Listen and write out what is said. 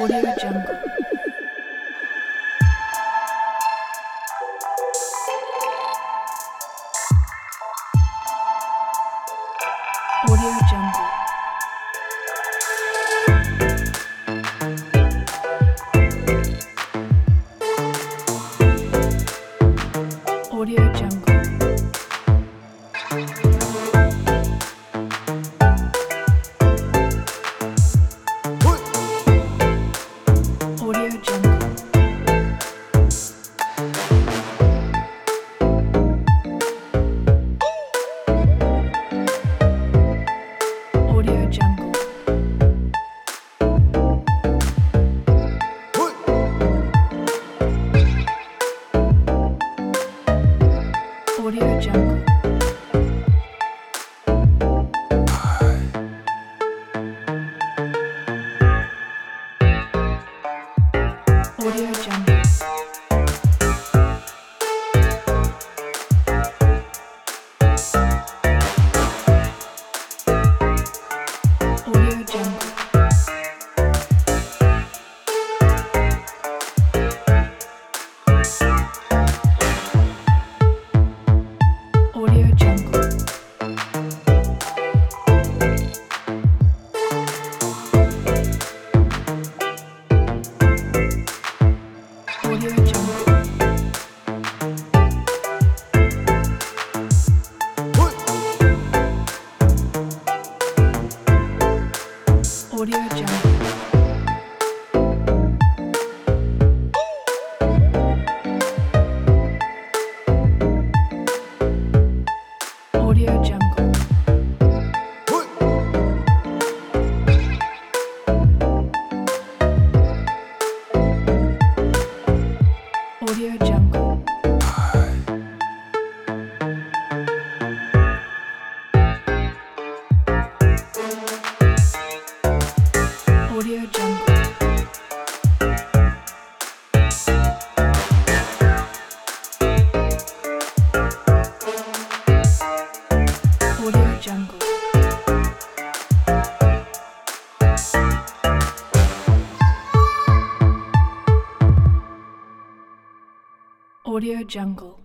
Audio Jungle. Audio Jungle. Audio Jungle. Audio Jungle. Audio Jungle. Audio Jungle. Audio Jungle. Audio Jungle. Audio Jungle. Audio Jungle. Audio Jungle. Audio Jungle. Audio Jungle. Audio Jungle. Audio Jungle. Audio Jungle.